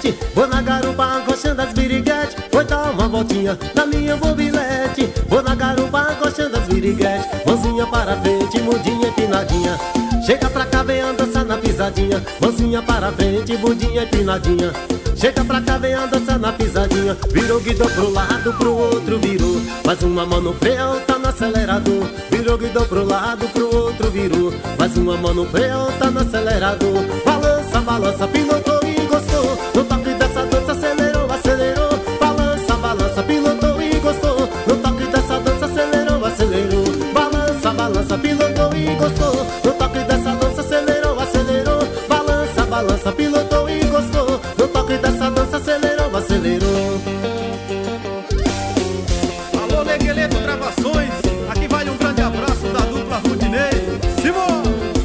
mobilete. Vou na garupa gostando das biriguete. Vou dar uma voltinha na minha mobilete. Vou na garupa gostando das biriguete. Mãozinha para frente, mudinha empinadinha. Chega pra cá, vem dançar na pisadinha. Mãozinha para frente, bundinha empinadinha. Chega pra cá, vem dançar na pisadinha. Virou, guidou pro lado, pro outro virou. Mais uma mão no freio, tá no acelerador. Virou, guidou pro lado, pro outro virou. Mais uma mão no freio, tá no acelerador. Balança, balança, pilotou e gostou. No toque dessa dança acelerou, acelerou. Balança, balança, pilotou e gostou. No toque dessa dança acelerou, acelerou. Balança, balança, pilotou e gostou. No toque dessa dança acelerou, acelerou. Balança, balança, pilotou e gostou. No toque dessa dança acelerou, acelerou. Alô, Legueleto Gravações. Aqui vai um grande abraço da dupla Rudinei. Simão!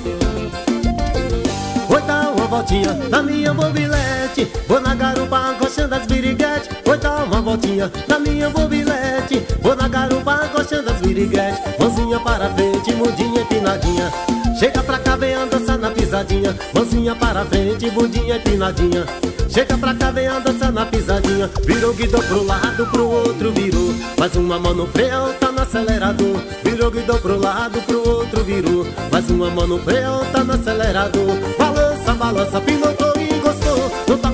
Vou dar uma voltinha na minha mobilete. Vou na garupa gostando das biriguete. Vou dar uma voltinha na minha mobilete. Vou na garupa gostando das biriguete. Mãozinha para frente, mudinha empinadinha. Chega pra cá, vem dançar na pisadinha. Mãozinha para frente, bundinha empinadinha. Chega pra cá, vem dançar na pisadinha. Virou, guidou pro lado, pro outro virou. Mais uma mão no freio, tá no acelerador. Virou, guidou pro lado, pro outro virou. Mais uma mão no freio, tá no acelerador. Balança, balança, pilotou e gostou.